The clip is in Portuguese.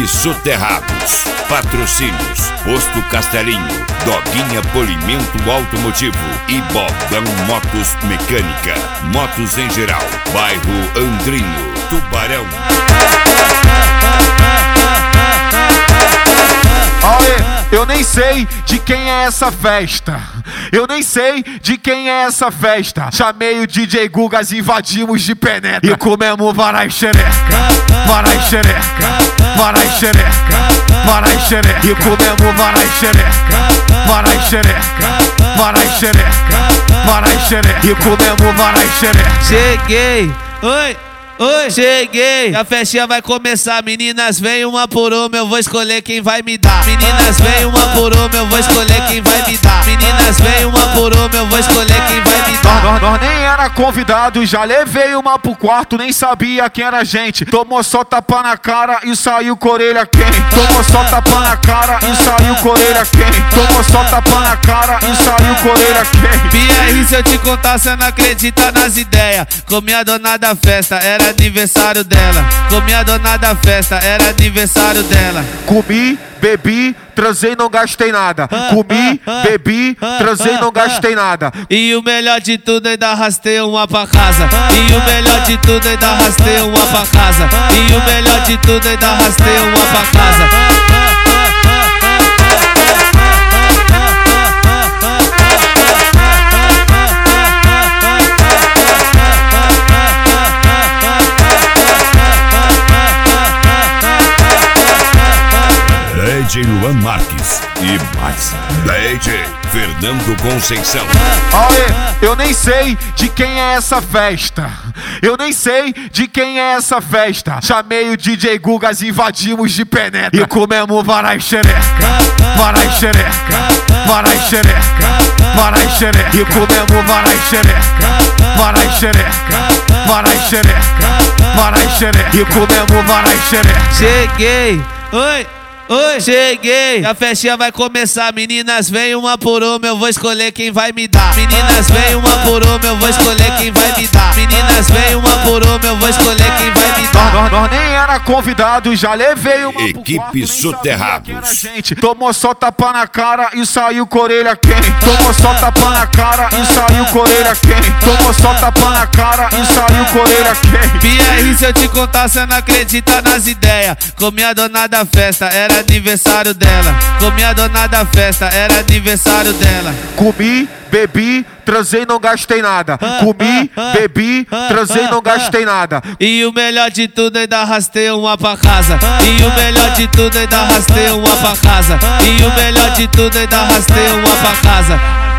Equipe Soterrados. Patrocínios: Posto Castelinho, Doguinha Polimento Automotivo e Baldão Motos Mecânica. Motos em geral. Bairro Andrinho, Tubarão. Eu nem sei de quem é essa festa. Eu nem sei de quem é essa festa. Chamei o DJ Gugas, invadimos de penetra e comemos varai xereca, varai xereca, varai xereca, varai xereca. E comemos varai xereca, varai xereca, varai xereca, varai xereca. E comemos varai xereca. Cheguei, oi. Oi, cheguei, a festinha vai começar. Meninas, vem uma por uma, eu vou escolher quem vai me dar. Meninas, vem uma por uma, eu vou escolher quem vai me dar. Meninas, vem uma por uma, eu vou escolher quem vai me dar. Nós nem era convidado, já levei uma pro quarto, nem sabia quem era a gente. Tomou só tapa na cara e saiu com orelha quente. Tomou só tapa na cara e saiu com orelha quente. Tomou só tapa na cara e saiu com orelha quente. PR, se eu te contar, cê não acredita nas ideias. Comi a dona da festa, era aniversário dela. Comi a dona da festa, era aniversário dela. Comi, bebi, transei, não gastei nada. Comi, bebi, transei, não gastei nada. E o melhor de tudo, ainda arrastei uma pra casa. E o melhor de tudo, ainda arrastei uma pra casa. E o melhor de tudo, ainda arrastei uma pra casa. DJ Luan Marques e mais DJ Fernando Conceição. Eu nem sei de quem é essa festa. Eu nem sei de quem é essa festa. Chamei o DJ Gugas, invadimos de penetra e comemos varai xereca, varai xereca, varai xereca, varai xereca. E comemos varai xereca, varai xereca, varai xereca, varai xereca. E comemos varai xereca. Cheguei, oi. Oi, cheguei, a festinha vai começar. Meninas, vem uma por uma, eu vou escolher quem vai me dar. Meninas, vem uma por uma, eu vou escolher quem vai me dar. Meninas, vem uma por uma, eu vou escolher quem vai me dar. Nós nem era convidado, já levei uma pro quarto, Equipe Soterrados. Tomou só tapa na cara e saiu com orelha quente. Tomou só tapa na cara e saiu com orelha quente. Tomou só tapa na cara e saiu com orelha quente. PR, se eu te contar, cê não acredita nas ideias. Comi a dona da festa, era aniversário dela. Comi a dona da festa, era aniversário dela. Comi, bebi, transei, não gastei nada. Comi, bebi, transei, não gastei nada. E o melhor de tudo, ainda arrastei uma pra casa. E o melhor de tudo, ainda arrastei uma pra casa. E o melhor de tudo, ainda arrastei uma pra casa.